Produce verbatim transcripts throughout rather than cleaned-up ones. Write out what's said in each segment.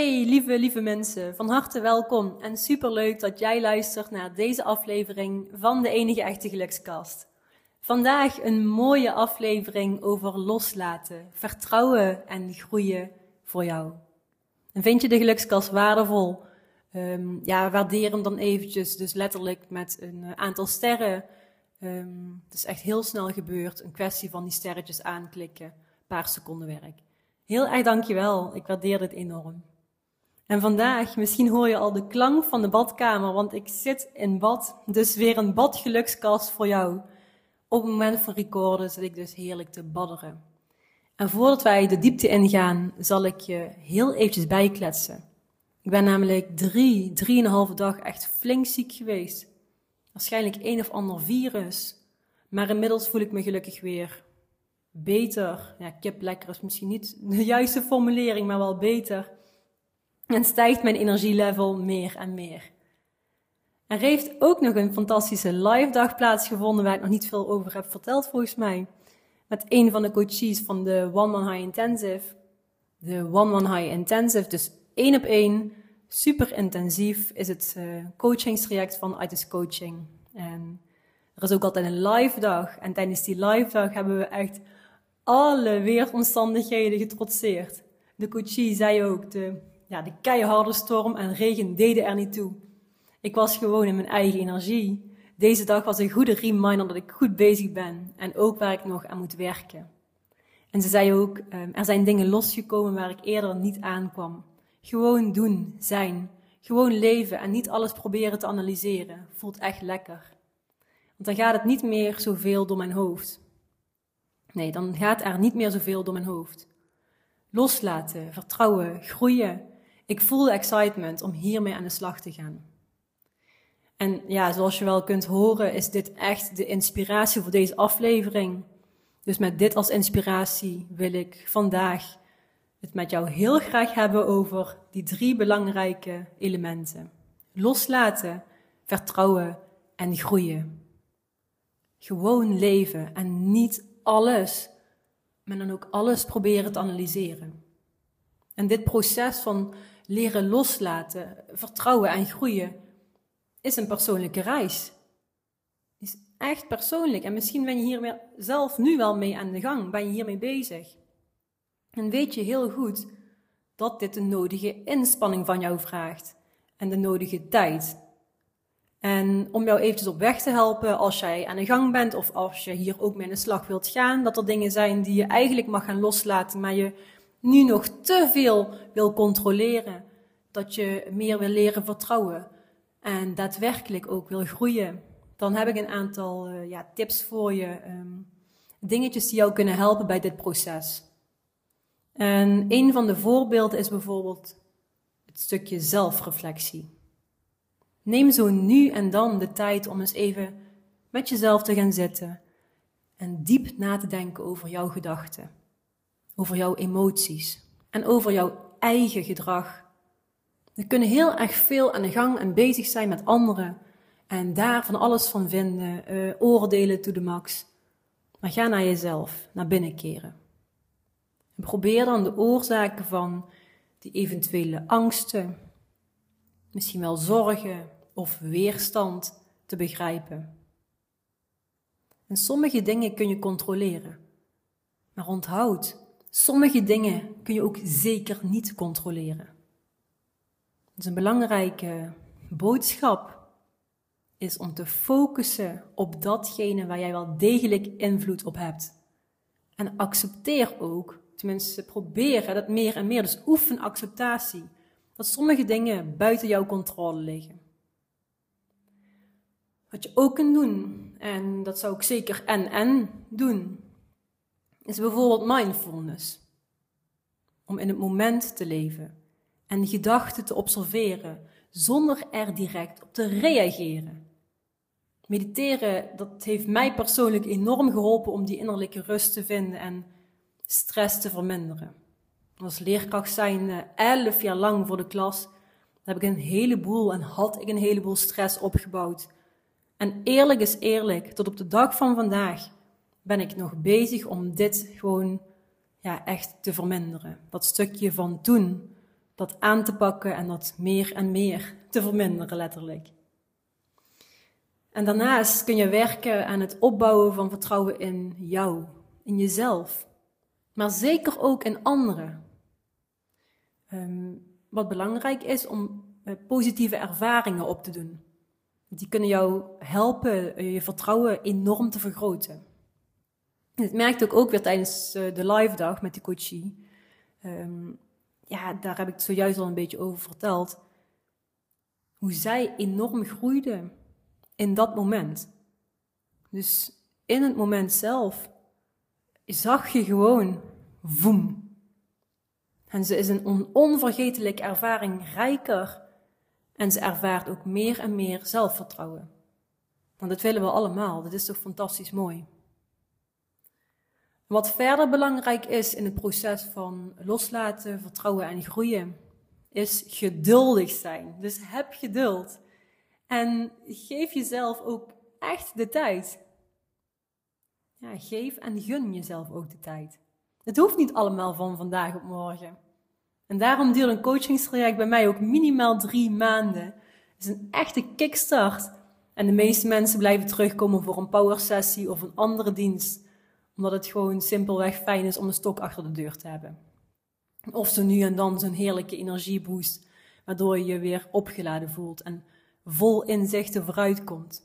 Hey lieve, lieve mensen, van harte welkom en superleuk dat jij luistert naar deze aflevering van de enige echte gelukskast. Vandaag een mooie aflevering over loslaten, vertrouwen en groeien voor jou. En vind je de gelukskast waardevol? Um, ja, waardeer hem dan eventjes, dus letterlijk met een aantal sterren. Um, het is echt heel snel gebeurd, een kwestie van die sterretjes aanklikken, een paar seconden werk. Heel erg dankjewel, ik waardeer dit enorm. En vandaag, misschien hoor je al de klank van de badkamer, want ik zit in bad, dus weer een badgelukskast voor jou. Op het moment van recorden zit ik dus heerlijk te badderen. En voordat wij de diepte ingaan, zal ik je heel eventjes bijkletsen. Ik ben namelijk drie, drieënhalve dag echt flink ziek geweest. Waarschijnlijk een of ander virus. Maar inmiddels voel ik me gelukkig weer beter. Ja, kip lekker is misschien niet de juiste formulering, maar wel beter. En stijgt mijn energielevel meer en meer. Er heeft ook nog een fantastische live dag plaatsgevonden waar ik nog niet veel over heb verteld volgens mij. Met een van de coaches van de One One High Intensive. De One One High Intensive, dus één op één, super intensief, is het uh, coachingstraject van Itis Coaching. En er is ook altijd een live dag. En tijdens die live dag hebben we echt alle weersomstandigheden getrotseerd. De coachie zei ook, de, ja, de keiharde storm en regen deden er niet toe. Ik was gewoon in mijn eigen energie. Deze dag was een goede reminder dat ik goed bezig ben en ook waar ik nog aan moet werken. En ze zei ook, er zijn dingen losgekomen waar ik eerder niet aankwam. Gewoon doen, zijn, gewoon leven en niet alles proberen te analyseren. Voelt echt lekker. Want dan gaat het niet meer zoveel door mijn hoofd. Nee, dan gaat er niet meer zoveel door mijn hoofd. Loslaten, vertrouwen, groeien. Ik voel de excitement om hiermee aan de slag te gaan. En ja, zoals je wel kunt horen, is dit echt de inspiratie voor deze aflevering. Dus met dit als inspiratie wil ik vandaag het met jou heel graag hebben over die drie belangrijke elementen. Loslaten, vertrouwen en groeien. Gewoon leven en niet alles, maar dan ook alles proberen te analyseren. En dit proces van leren loslaten, vertrouwen en groeien is een persoonlijke reis. Is echt persoonlijk. En misschien ben je hier zelf nu wel mee aan de gang, ben je hiermee bezig. En weet je heel goed dat dit de nodige inspanning van jou vraagt. En de nodige tijd. En om jou eventjes op weg te helpen als jij aan de gang bent of als je hier ook mee aan de slag wilt gaan, dat er dingen zijn die je eigenlijk mag gaan loslaten, maar je nu nog te veel wil controleren. Dat je meer wil leren vertrouwen. En daadwerkelijk ook wil groeien, dan heb ik een aantal uh, ja, tips voor je. Um, dingetjes die jou kunnen helpen bij dit proces. En een van de voorbeelden is bijvoorbeeld het stukje zelfreflectie. Neem zo nu en dan de tijd om eens even met jezelf te gaan zitten. En diep na te denken over jouw gedachten. Over jouw emoties. En over jouw eigen gedrag. We kunnen heel erg veel aan de gang en bezig zijn met anderen. En daar van alles van vinden, uh, oordelen to the max. Maar ga naar jezelf, naar binnen keren. En probeer dan de oorzaken van die eventuele angsten, misschien wel zorgen of weerstand te begrijpen. En sommige dingen kun je controleren. Maar onthoud, sommige dingen kun je ook zeker niet controleren. Dus een belangrijke boodschap is om te focussen op datgene waar jij wel degelijk invloed op hebt. En accepteer ook, tenminste probeer dat meer en meer, dus oefen acceptatie, dat sommige dingen buiten jouw controle liggen. Wat je ook kunt doen, en dat zou ik zeker en-en doen, is bijvoorbeeld mindfulness. Om in het moment te leven. En gedachten te observeren, zonder er direct op te reageren. Mediteren, dat heeft mij persoonlijk enorm geholpen om die innerlijke rust te vinden en stress te verminderen. Als leerkracht zijn elf jaar lang voor de klas, heb ik een heleboel en had ik een heleboel stress opgebouwd. En eerlijk is eerlijk, tot op de dag van vandaag ben ik nog bezig om dit gewoon ja, echt te verminderen. Dat stukje van toen dat aan te pakken en dat meer en meer te verminderen, letterlijk. En daarnaast kun je werken aan het opbouwen van vertrouwen in jou, in jezelf. Maar zeker ook in anderen. Um, wat belangrijk is om uh, positieve ervaringen op te doen. Die kunnen jou helpen uh, je vertrouwen enorm te vergroten. Dat merkte ik ook weer tijdens uh, de live dag met de coachie. Um, ja, daar heb ik het zojuist al een beetje over verteld. Hoe zij enorm groeide in dat moment. Dus in het moment zelf zag je gewoon, woem. En ze is een on- onvergetelijke ervaring rijker. En ze ervaart ook meer en meer zelfvertrouwen. Want dat willen we allemaal, dat is toch fantastisch mooi. Wat verder belangrijk is in het proces van loslaten, vertrouwen en groeien, is geduldig zijn. Dus heb geduld. En geef jezelf ook echt de tijd. Ja, geef en gun jezelf ook de tijd. Het hoeft niet allemaal van vandaag op morgen. En daarom duurt een coachingstraject bij mij ook minimaal drie maanden. Het is een echte kickstart. En de meeste mensen blijven terugkomen voor een powersessie of een andere dienst. Omdat het gewoon simpelweg fijn is om een stok achter de deur te hebben. Of zo nu en dan zo'n heerlijke energieboost, waardoor je je weer opgeladen voelt en vol inzichten vooruit komt.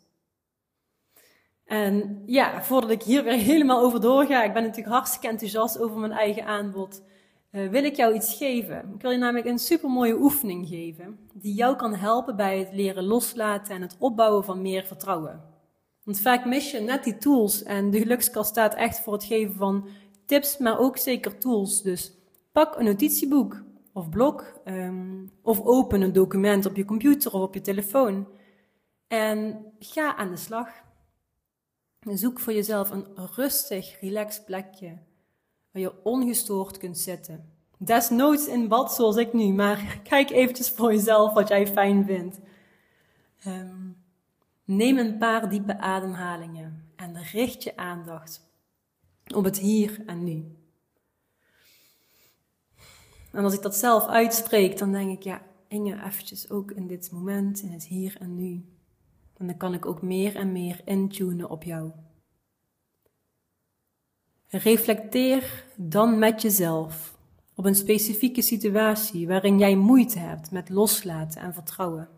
En ja, voordat ik hier weer helemaal over doorga, ik ben natuurlijk hartstikke enthousiast over mijn eigen aanbod, uh, wil ik jou iets geven. Ik wil je namelijk een supermooie oefening geven, die jou kan helpen bij het leren loslaten en het opbouwen van meer vertrouwen. Want vaak mis je net die tools en de gelukskast staat echt voor het geven van tips, maar ook zeker tools. Dus pak een notitieboek of blok um, of open een document op je computer of op je telefoon en ga aan de slag. Zoek voor jezelf een rustig, relaxed plekje waar je ongestoord kunt zitten. Desnoods in bad zoals ik nu, maar kijk eventjes voor jezelf wat jij fijn vindt. Um, neem een paar diepe ademhalingen en richt je aandacht op het hier en nu. En als ik dat zelf uitspreek, dan denk ik, ja, Inge, eventjes ook in dit moment, in het hier en nu. En dan kan ik ook meer en meer intunen op jou. Reflecteer dan met jezelf op een specifieke situatie waarin jij moeite hebt met loslaten en vertrouwen.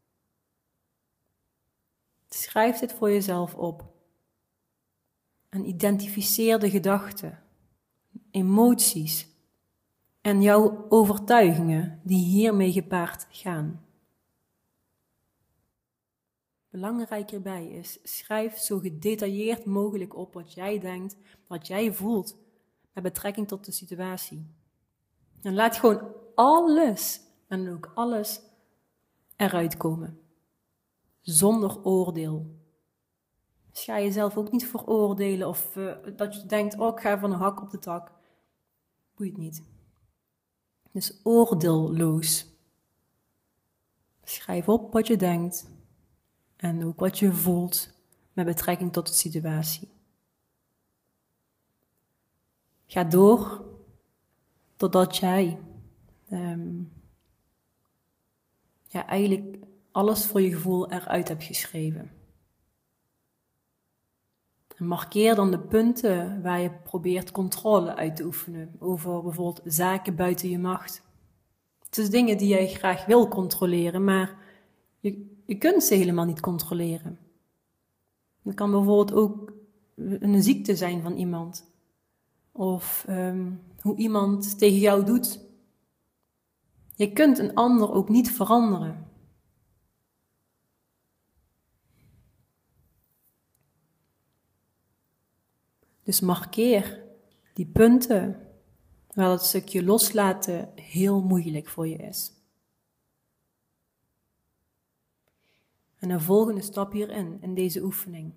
Schrijf dit voor jezelf op. En identificeer de gedachten, emoties en jouw overtuigingen die hiermee gepaard gaan. Belangrijk hierbij is, schrijf zo gedetailleerd mogelijk op wat jij denkt, wat jij voelt met betrekking tot de situatie. En laat gewoon alles, en ook alles, eruit komen. Zonder oordeel. Dus ga jezelf ook niet veroordelen of uh, dat je denkt, oh ik ga van een hak op de tak. Boeit niet. Dus oordeelloos. Schrijf op wat je denkt. En ook wat je voelt met betrekking tot de situatie. Ga door totdat jij um, ja, eigenlijk alles voor je gevoel eruit hebt geschreven. En markeer dan de punten waar je probeert controle uit te oefenen over bijvoorbeeld zaken buiten je macht. Het is dingen die jij graag wil controleren, maar je Je kunt ze helemaal niet controleren. Het kan bijvoorbeeld ook een ziekte zijn van iemand. Of um, hoe iemand tegen jou doet. Je kunt een ander ook niet veranderen. Dus markeer die punten waar het stukje loslaten heel moeilijk voor je is. En een volgende stap hierin, in deze oefening.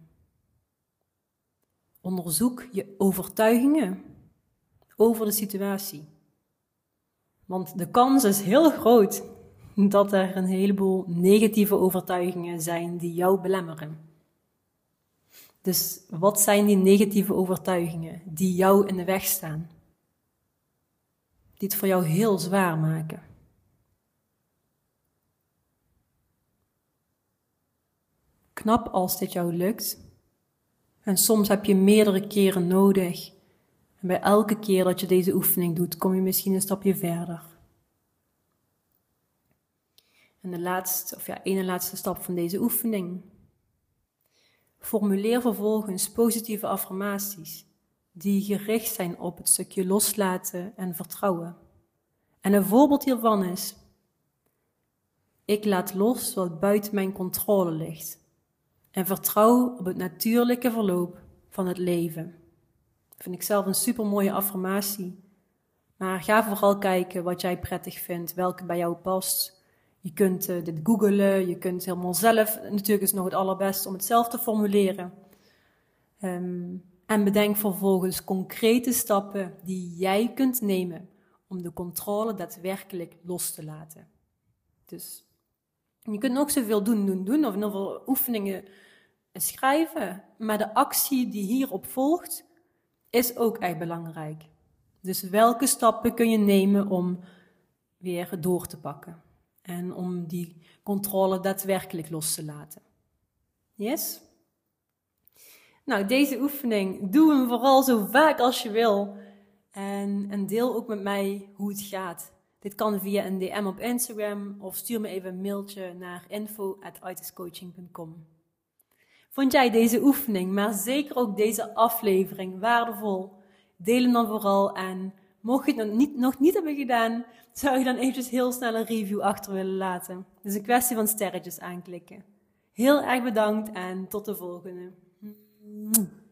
Onderzoek je overtuigingen over de situatie. Want de kans is heel groot dat er een heleboel negatieve overtuigingen zijn die jou belemmeren. Dus wat zijn die negatieve overtuigingen die jou in de weg staan? Die het voor jou heel zwaar maken. knap als dit jou lukt. En soms heb je meerdere keren nodig. En bij elke keer dat je deze oefening doet, kom je misschien een stapje verder. En de laatste, of ja, ene laatste stap van deze oefening. Formuleer vervolgens positieve affirmaties die gericht zijn op het stukje loslaten en vertrouwen. En een voorbeeld hiervan is: ik laat los wat buiten mijn controle ligt en vertrouw op het natuurlijke verloop van het leven. Dat vind ik zelf een super mooie affirmatie. Maar ga vooral kijken wat jij prettig vindt, welke bij jou past. Je kunt uh, dit googlen, je kunt helemaal zelf, natuurlijk is het nog het allerbeste om het zelf te formuleren. Um, en bedenk vervolgens concrete stappen die jij kunt nemen om de controle daadwerkelijk los te laten. Dus je kunt nog zoveel doen, doen, doen, of nog veel oefeningen schrijven, maar de actie die hierop volgt is ook echt belangrijk. Dus welke stappen kun je nemen om weer door te pakken? En om die controle daadwerkelijk los te laten. Yes? Nou, deze oefening, doe hem vooral zo vaak als je wil. En, en deel ook met mij hoe het gaat. Dit kan via een D M op Instagram of stuur me even een mailtje naar info at itiscoaching punt com. Vond jij deze oefening, maar zeker ook deze aflevering waardevol? Deel hem dan vooral en mocht je het nog niet, nog niet hebben gedaan, zou je dan eventjes heel snel een review achter willen laten. Het is een kwestie van sterretjes aanklikken. Heel erg bedankt en tot de volgende.